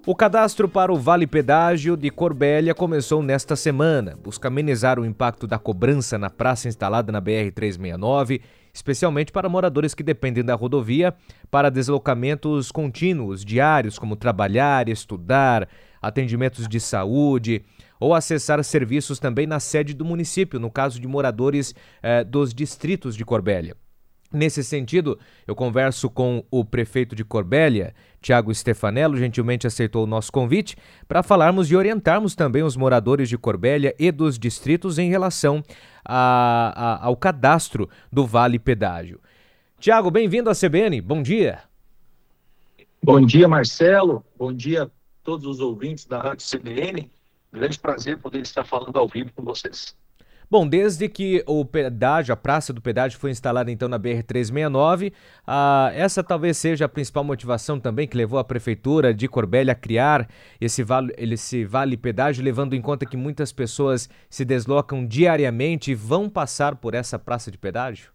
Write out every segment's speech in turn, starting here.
O cadastro para o Vale Pedágio de Corbélia começou nesta semana. Busca amenizar o impacto da cobrança na praça instalada na BR-369, especialmente para moradores que dependem da rodovia para deslocamentos contínuos, diários, como trabalhar, estudar, atendimentos de saúde ou acessar serviços também na sede do município, no caso de moradores dos distritos de Corbélia. Nesse sentido, eu converso com o prefeito de Corbélia, Tiago Stefanello, gentilmente aceitou o nosso convite para falarmos e orientarmos também os moradores de Corbélia e dos distritos em relação ao cadastro do Vale Pedágio. Tiago, bem-vindo à CBN, bom dia. Bom dia, Marcelo, bom dia a todos os ouvintes da Rádio CBN, grande prazer poder estar falando ao vivo com vocês. Bom, desde que o pedágio, a praça do pedágio foi instalada então na BR-369, essa talvez seja a principal motivação também que levou a Prefeitura de Corbélia a criar esse vale pedágio, levando em conta que muitas pessoas se deslocam diariamente e vão passar por essa praça de pedágio?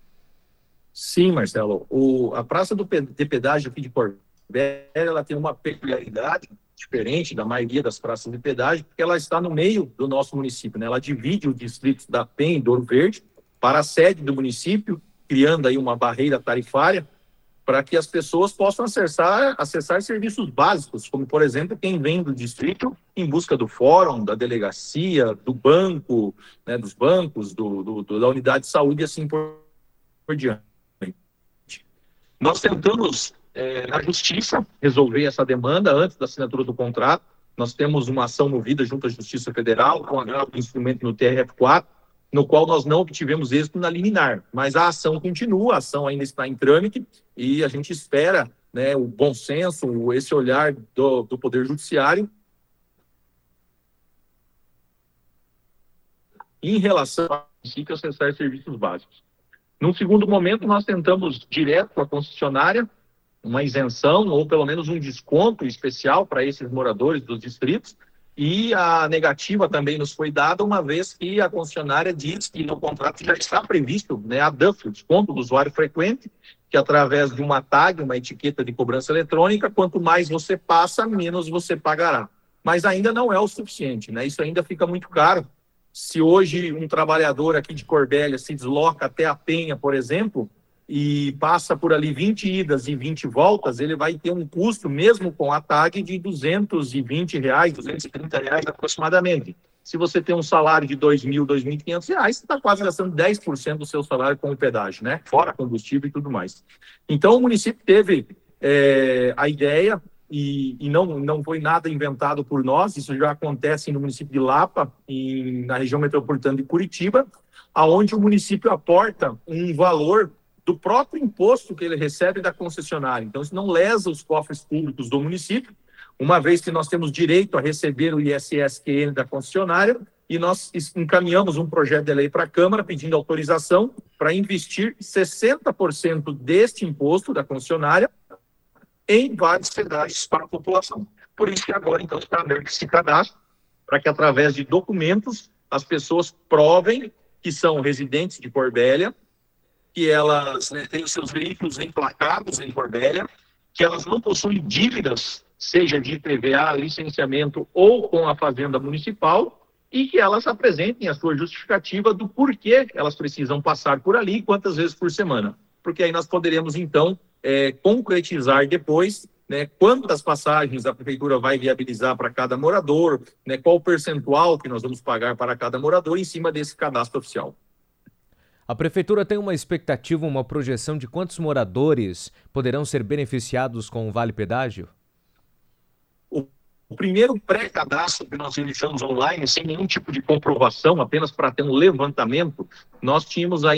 Sim, Marcelo. A praça de pedágio aqui de Corbélia, ela tem uma peculiaridade diferente da maioria das praças de pedágio, porque ela está no meio do nosso município, né? Ela divide o distrito da Penha e Ouro Verde para a sede do município, criando aí uma barreira tarifária para que as pessoas possam acessar serviços básicos, como, por exemplo, quem vem do distrito em busca do fórum, da delegacia, do banco, né, dos bancos, da unidade de saúde e assim por diante. Nós tentamos na justiça resolver essa demanda antes da assinatura do contrato. Nós temos uma ação movida junto à Justiça Federal com agravo instrumento no TRF4, no qual nós não obtivemos êxito na liminar, mas a ação continua, a ação ainda está em trâmite e a gente espera, né, o bom senso, esse olhar do Poder Judiciário em relação ao município acessar serviços básicos. Num segundo momento, nós tentamos direto com a concessionária uma isenção ou pelo menos um desconto especial para esses moradores dos distritos, e a negativa também nos foi dada, uma vez que a concessionária diz que no contrato já está previsto, né, a DUF, o desconto do usuário frequente, que através de uma tag, uma etiqueta de cobrança eletrônica, quanto mais você passa, menos você pagará. Mas ainda não é o suficiente, né? Isso ainda fica muito caro. Se hoje um trabalhador aqui de Corbélia se desloca até a Penha, por exemplo, e passa por ali 20 idas e 20 voltas, ele vai ter um custo, mesmo com a tag, de R$220, R$230 aproximadamente. Se você tem um salário de R$2.000, R$2.500, você está quase gastando 10% do seu salário com o pedágio, né? Fora combustível e tudo mais. Então, o município teve a ideia, e não foi nada inventado por nós, isso já acontece no município de Lapa, na região metropolitana de Curitiba, aonde o município aporta um valor do próprio imposto que ele recebe da concessionária. Então, isso não lesa os cofres públicos do município, uma vez que nós temos direito a receber o ISS-QN da concessionária, e nós encaminhamos um projeto de lei para a Câmara pedindo autorização para investir 60% deste imposto da concessionária em vários pedágios para a população. Por isso que agora, então, está aberto esse cadastro, para que, através de documentos, as pessoas provem que são residentes de Corbélia, que elas, né, têm os seus veículos emplacados em Corbélia, que elas não possuem dívidas, seja de IPVA, licenciamento ou com a Fazenda Municipal, e que elas apresentem a sua justificativa do porquê elas precisam passar por ali e quantas vezes por semana. Porque aí nós poderemos, então, concretizar depois, né, quantas passagens a Prefeitura vai viabilizar para cada morador, né, qual o percentual que nós vamos pagar para cada morador em cima desse cadastro oficial. A Prefeitura tem uma expectativa, uma projeção de quantos moradores poderão ser beneficiados com o Vale Pedágio? O primeiro pré-cadastro que nós iniciamos online, sem nenhum tipo de comprovação, apenas para ter um levantamento, nós tínhamos aí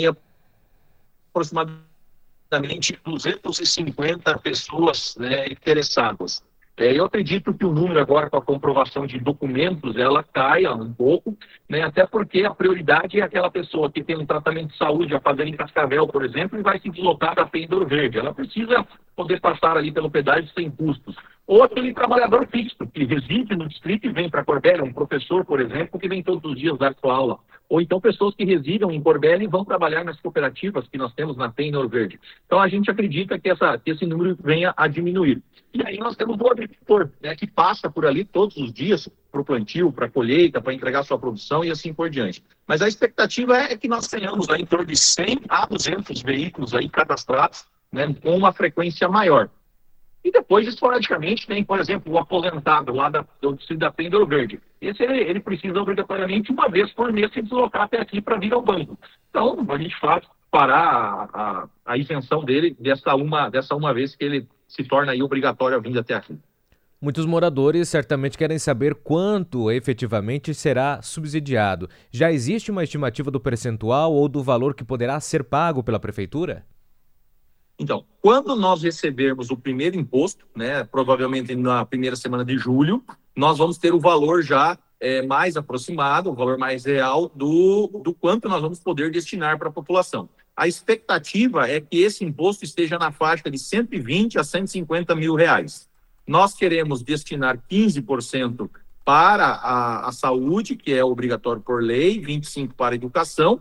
aproximadamente 250 pessoas, né, interessadas. Eu acredito que o número agora, com a comprovação de documentos, ela caia um pouco, né, até porque a prioridade é aquela pessoa que tem um tratamento de saúde, a fazenda em Cascavel, por exemplo, e vai se deslocar da Penha e Ouro Verde. Ela precisa poder passar ali pelo pedágio sem custos. Ou aquele trabalhador fixo, que reside no distrito e vem para Corbélia, um professor, por exemplo, que vem todos os dias dar sua aula. ou então pessoas que residam em Corbélia e vão trabalhar nas cooperativas que nós temos na TEM Ouro Verde. Então, a gente acredita que esse número venha a diminuir. E aí nós temos o agricultor, né, que passa por ali todos os dias para o plantio, para a colheita, para entregar sua produção e assim por diante. Mas a expectativa é que nós tenhamos aí em torno de 100 a 200 veículos aí cadastrados, né, com uma frequência maior. E depois, esporadicamente, tem, por exemplo, o aposentado lá do distrito da TEM Ouro Verde. Esse ele precisa obrigatoriamente uma vez por mês se deslocar até aqui para vir ao banco. Então, a gente faz parar a isenção dele dessa uma vez que ele se torna aí obrigatório a vir até aqui. Muitos moradores certamente querem saber quanto efetivamente será subsidiado. Já existe uma estimativa do percentual ou do valor que poderá ser pago pela prefeitura? Então, quando nós recebermos o primeiro imposto, né, provavelmente na primeira semana de julho, nós vamos ter o valor já mais aproximado, o valor mais real do quanto nós vamos poder destinar para a população. A expectativa é que esse imposto esteja na faixa de 120 a 150 mil reais. Nós queremos destinar 15% para a saúde, que é obrigatório por lei, 25% para a educação,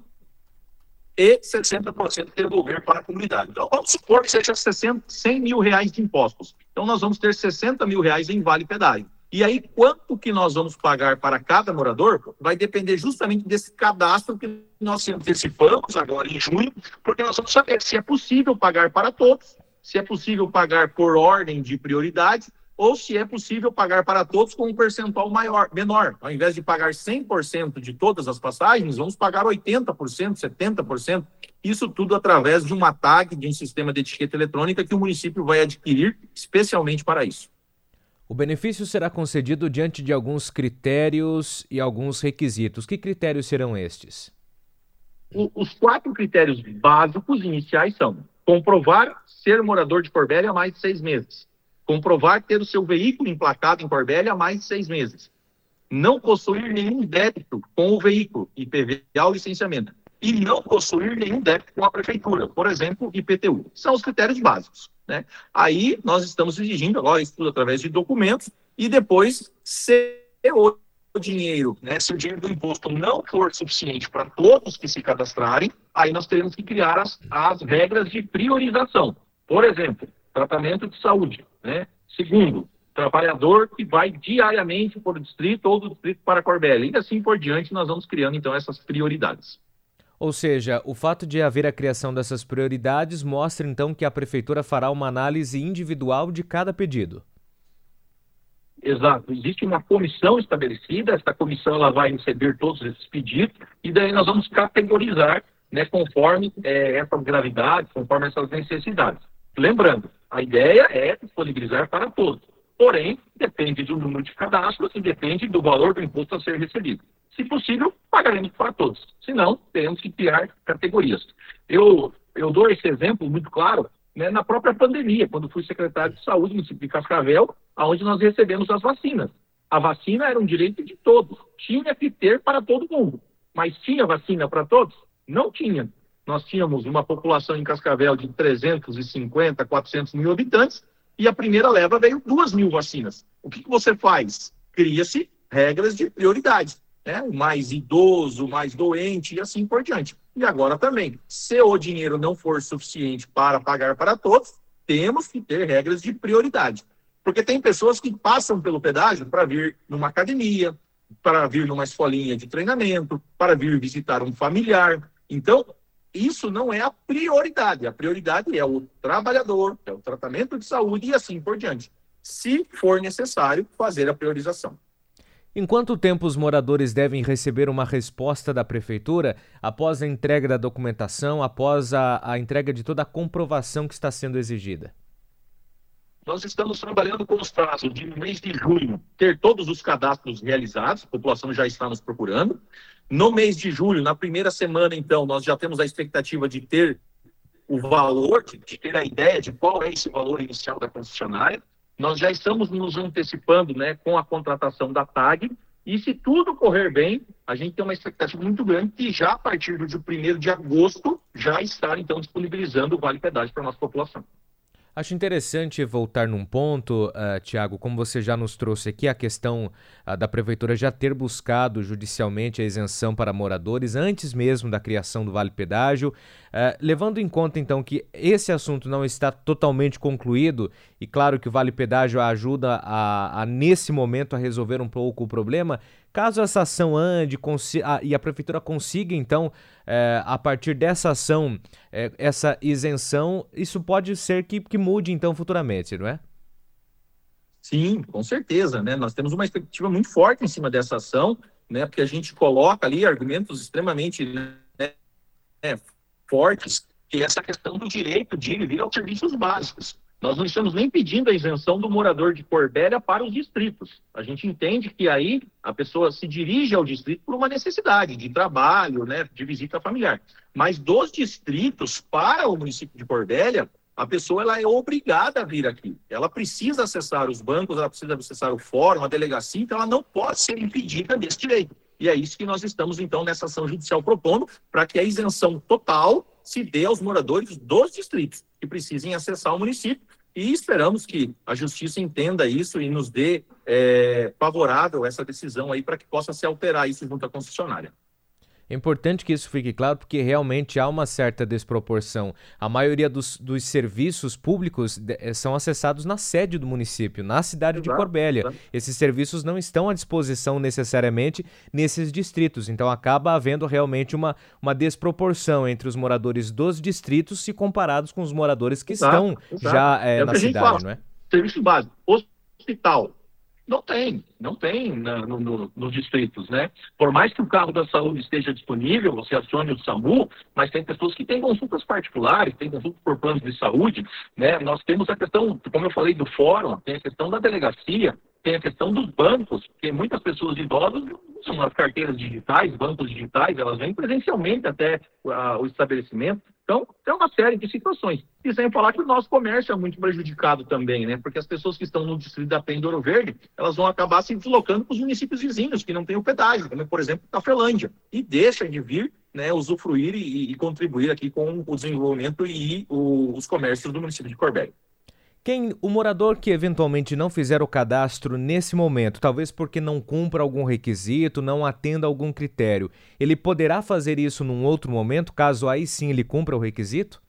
e 60% devolver para a comunidade. Então, vamos supor que seja 100 mil reais de impostos. Então, nós vamos ter 60 mil reais em vale pedágio. E aí, quanto que nós vamos pagar para cada morador vai depender justamente desse cadastro que nós antecipamos agora em junho, porque nós vamos saber se é possível pagar para todos, se é possível pagar por ordem de prioridade, ou se é possível pagar para todos com um percentual menor. Ao invés de pagar 100% de todas as passagens, vamos pagar 80%, 70%. Isso tudo através de uma tag, de um sistema de etiqueta eletrônica que o município vai adquirir especialmente para isso. O benefício será concedido diante de alguns critérios e alguns requisitos. Que critérios serão estes? Os 4 critérios básicos iniciais são: comprovar ser morador de Corbélia há mais de 6 meses. Comprovar ter o seu veículo emplacado em Corbélia há mais de 6 meses. Não possuir nenhum débito com o veículo, IPVA ou licenciamento. E não possuir nenhum débito com a prefeitura, por exemplo, IPTU. São os critérios básicos, né? Aí nós estamos exigindo agora isso tudo através de documentos e depois, se o dinheiro, né, se o dinheiro do imposto não for suficiente para todos que se cadastrarem, aí nós teremos que criar as regras de priorização. Por exemplo, tratamento de saúde, né? Segundo, trabalhador que vai diariamente por distrito ou do distrito para Corbélia. E assim por diante, nós vamos criando, então, essas prioridades. Ou seja, o fato de haver a criação dessas prioridades mostra, então, que a prefeitura fará uma análise individual de cada pedido. Exato. Existe uma comissão estabelecida, essa comissão ela vai receber todos esses pedidos e daí nós vamos categorizar, né, conforme essas gravidades, conforme essas necessidades. Lembrando, a ideia é disponibilizar para todos. Porém, depende do número de cadastros e depende do valor do imposto a ser recebido. Se possível, pagaremos para todos. Se não, teremos que criar categorias. Eu dou esse exemplo muito claro, né, na própria pandemia, quando fui secretário de saúde no município de Cascavel, onde nós recebemos as vacinas. A vacina era um direito de todos. Tinha que ter para todo mundo. Mas tinha vacina para todos? Não tinha. Nós tínhamos uma população em Cascavel de 350, 400 mil habitantes e a primeira leva veio 2.000 vacinas. O que você faz? Cria-se regras de prioridade, né? O mais idoso, o mais doente e assim por diante. E agora também, se o dinheiro não for suficiente para pagar para todos, temos que ter regras de prioridade. Porque tem pessoas que passam pelo pedágio para vir numa academia, para vir numa escolinha de treinamento, para vir visitar um familiar. Então, isso não é a prioridade. A prioridade é o trabalhador, é o tratamento de saúde e assim por diante. Se for necessário, fazer a priorização. Em quanto tempo os moradores devem receber uma resposta da prefeitura após a entrega da documentação, após a entrega de toda a comprovação que está sendo exigida? Nós estamos trabalhando com os prazos de no mês de junho ter todos os cadastros realizados, a população já está nos procurando. No mês de julho, na primeira semana, então, nós já temos a expectativa de ter o valor, de ter a ideia de qual é esse valor inicial da concessionária. Nós já estamos nos antecipando, né, com a contratação da TAG, e se tudo correr bem, a gente tem uma expectativa muito grande que já a partir do dia 1º de agosto já estar, então, disponibilizando o Vale Pedágio para a nossa população. Acho interessante voltar num ponto, Tiago, como você já nos trouxe aqui, a questão da Prefeitura já ter buscado judicialmente a isenção para moradores antes mesmo da criação do Vale Pedágio, levando em conta então que esse assunto não está totalmente concluído e claro que o Vale Pedágio ajuda nesse momento a resolver um pouco o problema. Caso essa ação ande e a Prefeitura consiga, então, a partir dessa ação, essa isenção, isso pode ser que mude, então, futuramente, não é? Sim, com certeza, né? Nós temos uma expectativa muito forte em cima dessa ação, né? Porque a gente coloca ali argumentos extremamente, né, fortes, que é essa questão do direito de vir aos serviços básicos. Nós não estamos nem pedindo a isenção do morador de Corbélia para os distritos. A gente entende que aí a pessoa se dirige ao distrito por uma necessidade de trabalho, né, de visita familiar. Mas dos distritos para o município de Corbélia, a pessoa ela é obrigada a vir aqui. Ela precisa acessar os bancos, ela precisa acessar o fórum, a delegacia, então ela não pode ser impedida desse direito. E é isso que nós estamos, então, nessa ação judicial propondo, para que a isenção total se dê aos moradores dos distritos que precisem acessar o município. E esperamos que a Justiça entenda isso e nos dê favorável essa decisão aí para que possa se alterar isso junto à concessionária. É importante que isso fique claro porque realmente há uma certa desproporção. A maioria dos serviços públicos são acessados na sede do município, na cidade de Corbélia. Esses serviços não estão à disposição necessariamente nesses distritos, então acaba havendo realmente uma desproporção entre os moradores dos distritos se comparados com os moradores que estão já na cidade, não é? Serviço básico, hospital. Não tem nos distritos, né? Por mais que o carro da saúde esteja disponível, você acione o SAMU, mas tem pessoas que têm consultas particulares, têm consultas por planos de saúde, né? Nós temos a questão, como eu falei, do fórum, tem a questão da delegacia, tem a questão dos bancos, porque muitas pessoas idosas usam as carteiras digitais, bancos digitais, elas vêm presencialmente até o estabelecimento. Então, tem uma série de situações. E sem falar que o nosso comércio é muito prejudicado também, né? Porque as pessoas que estão no distrito da Penha e do Ouro Verde, elas vão acabar se deslocando para os municípios vizinhos, que não têm o pedágio, como, por exemplo, Cafelândia. E deixam de vir, né, usufruir e contribuir aqui com o desenvolvimento e os comércios do município de Corbélia. O morador que eventualmente não fizer o cadastro nesse momento, talvez porque não cumpra algum requisito, não atenda a algum critério, ele poderá fazer isso num outro momento, caso aí sim ele cumpra o requisito?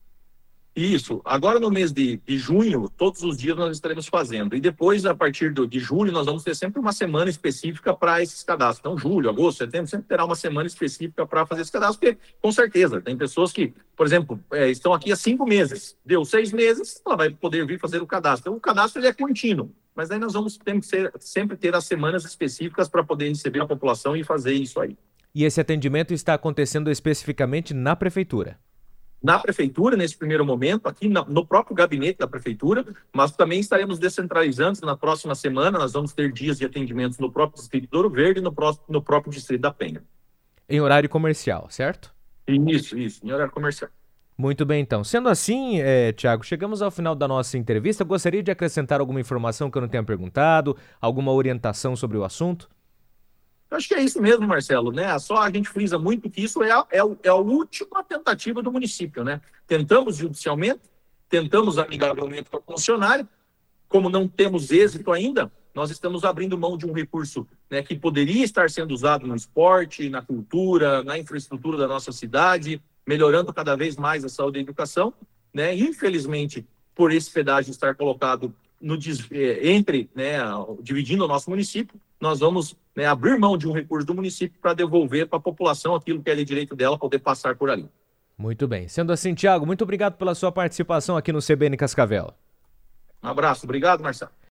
Isso. Agora no mês de junho, todos os dias nós estaremos fazendo. E depois, a partir de julho, nós vamos ter sempre uma semana específica para esses cadastros. Então, julho, agosto, setembro, sempre terá uma semana específica para fazer esse cadastro, porque, com certeza, tem pessoas que, por exemplo, estão aqui há 5 meses. Deu 6 meses, ela vai poder vir fazer o cadastro. Então, o cadastro ele é contínuo. Mas aí nós vamos sempre ter as semanas específicas para poder receber a população e fazer isso aí. E esse atendimento está acontecendo especificamente na Prefeitura? Na Prefeitura, nesse primeiro momento, aqui no próprio gabinete da Prefeitura, mas também estaremos descentralizando na próxima semana, nós vamos ter dias de atendimentos no próprio Distrito do Ouro Verde e no próprio Distrito da Penha. Em horário comercial, certo? Isso, em horário comercial. Muito bem, então. Sendo assim, Tiago, chegamos ao final da nossa entrevista. Gostaria de acrescentar alguma informação que eu não tenha perguntado, alguma orientação sobre o assunto? Acho que é isso mesmo, Marcelo, né? Só a gente frisa muito que isso é a última tentativa do município, né? Tentamos judicialmente, tentamos amigavelmente com a concessionária, como não temos êxito ainda, nós estamos abrindo mão de um recurso, né, que poderia estar sendo usado no esporte, na cultura, na infraestrutura da nossa cidade, melhorando cada vez mais a saúde e a educação, né? Infelizmente, por esse pedágio estar colocado dividindo o nosso município, nós vamos, né, abrir mão de um recurso do município para devolver para a população aquilo que é de direito dela poder passar por ali. Muito bem. Sendo assim, Tiago, muito obrigado pela sua participação aqui no CBN Cascavel. Um abraço. Obrigado, Marcelo.